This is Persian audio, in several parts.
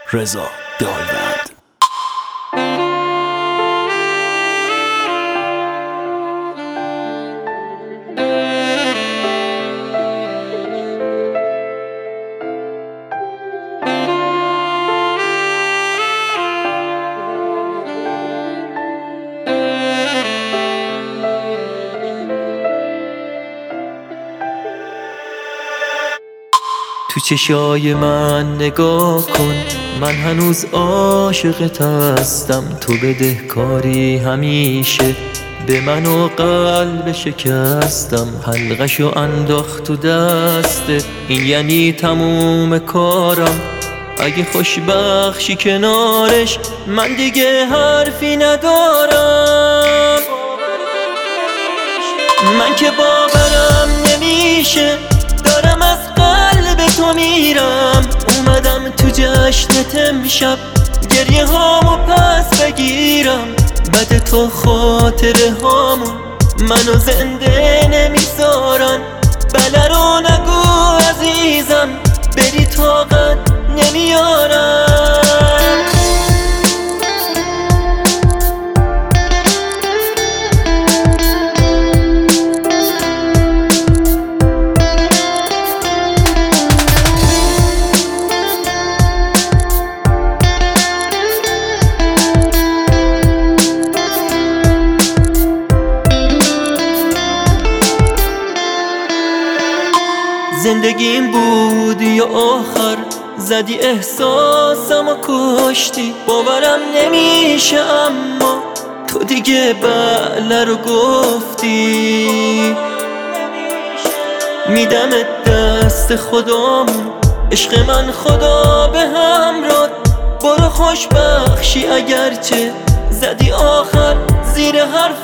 رضا دالوند. تو چشای من نگاه کن، من هنوز عاشقت هستم. تو بدهکاری همیشه به من و قلب شکستم. حلقشو انداخت تو دستت، این یعنی تموم کارم. اگه خوشبخشی کنارش من دیگه حرفی ندارم. من که باورم نمیشه دارم از قلب تو میرم. اومدم تو جشنت امشب گریه هامو پس بگیرم. بد تو خاطره هامون منو زنده نمیذارن. بله رو نگو عزیزم، بری طاقت نمیارم. زندگیم بود یا آخر، زدی احساسم و کشتی. باورم نمیشه اما تو دیگه بله رو گفتی. میدمت دست خدامون، عشق من خدا به همراه. برو خوشبخشی اگرچه زدی آخر زیر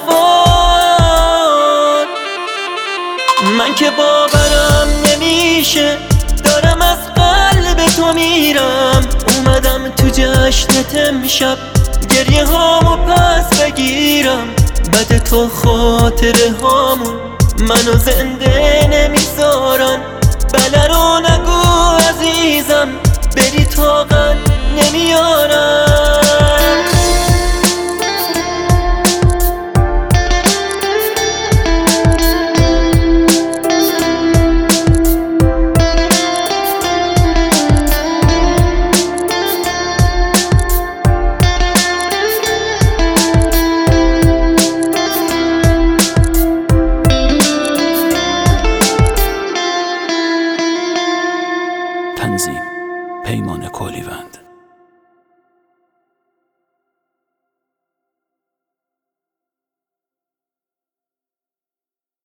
حرفات. من که باورم نمیشه دارم از قلب تو میرم. اومدم تو جشنت امشب گریه هامو پس بگیرم. بد تو خاطره هامون منو زنده نمیذارن. بله رو نگو عزیزم، بری طاقت نمیارم. تنظیم پیمان کولیوند.